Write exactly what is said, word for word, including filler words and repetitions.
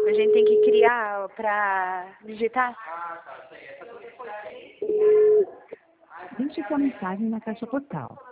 A gente tem que criar pra digitar? Deixe sua mensagem na caixa postal.